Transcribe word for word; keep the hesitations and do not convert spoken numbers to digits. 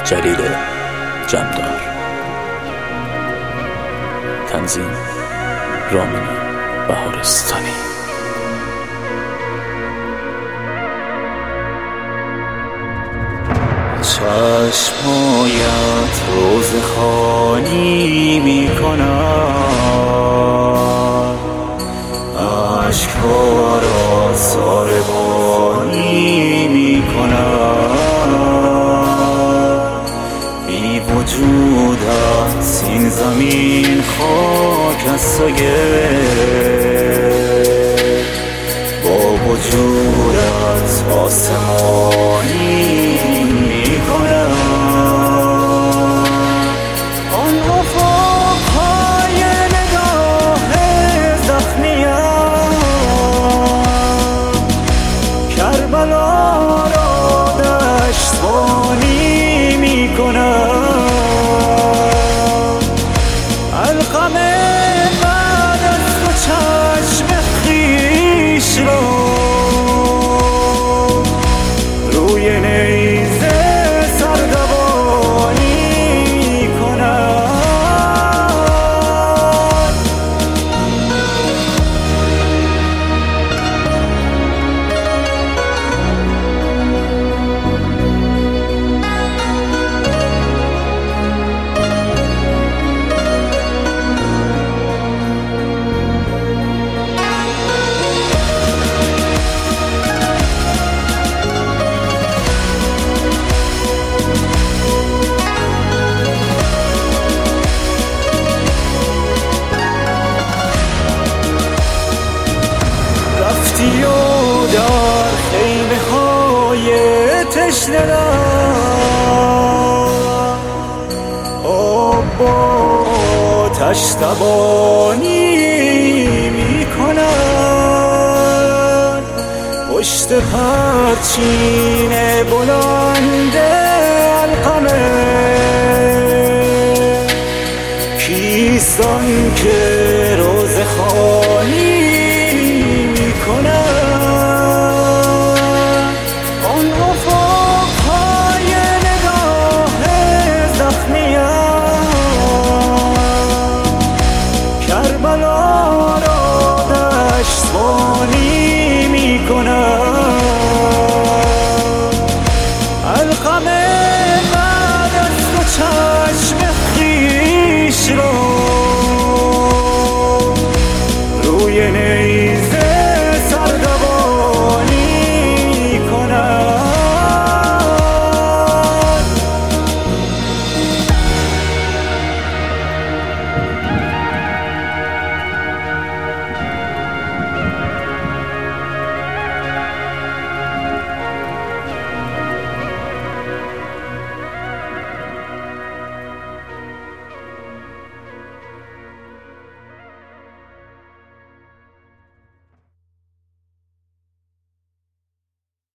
جلیل جمدار. تنظیم رامین بهارستانی. چشمایت روز خالی می کند، عشقها را ساربانی می کند. بی وجودت این زمین خاک است و گل، با وجودت آسمانی می کند. آن افقهای نگاه زخمیم کربلا را دشتبانی می کند. القم بعد از تو چشم خویش را روی نیزه سردبانی کند. رفتی و در خیمه های تشنه آب با تشتبانی می کند. پشت پرچین بلند القمه کیست آن که روز خالی می کند. آن افقهای نگاه زخمیم کربلا را دشتبانی می کند. القم بعد از تو چشم خویش را روی نیزه